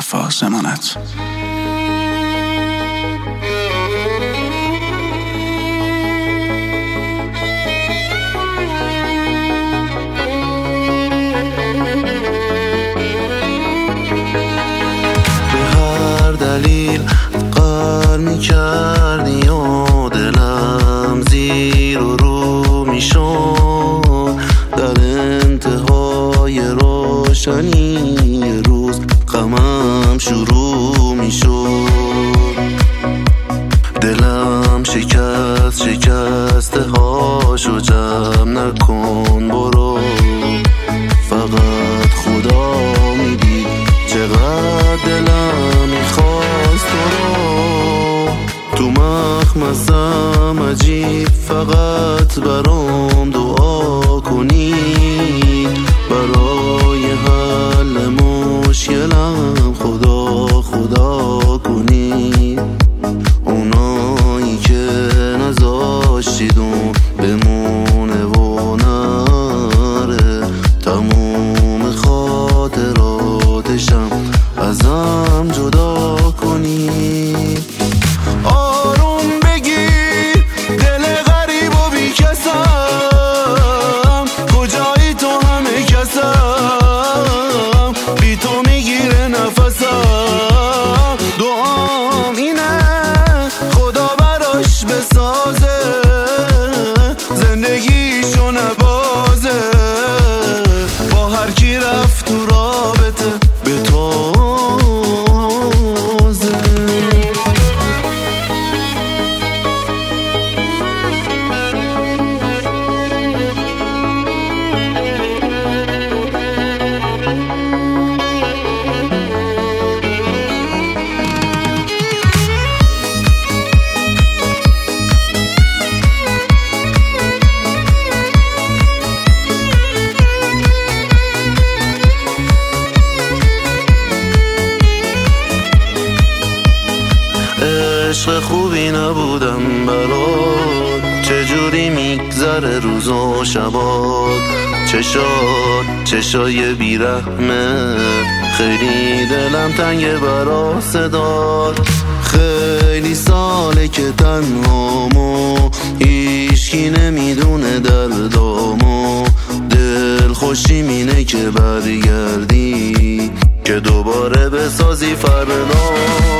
وفا ضمانت. به هر دلیل قهر می‌کردی و دلم زیر و رو می‌شد. در انتهای روشنی روز غمم شروع می‌شد. دلم شکسته هاشو جمع نکن برو. فقط خدا میدید چقدر دلم میخواست تو مخمسم عجیب. فقط برام دعا کنی برای حل مشکلم. خدا کنی اونایی که نذاشتیدون بمونه و نره. تموم خاطراتشم ازم جدا کنی. آروم بگیر دل غریب و بی کسم. کجایی تو همه کسم. بی تو میگیره نفسم. دعام اینه خدا براش بسازه زندگیشو نبازه. با هر کی رفت تو رابطه به تازه. عشق خوبی نبودم برات. چجوری میگذره روز و شبات. چشای بیرحمه. خیلی دلم تنگه برا صدات. خیلی ساله که تنهامو هیچکی نمیدونه دردامو. دل خوشیم اینه که برگردی که دوباره بسازی فردا.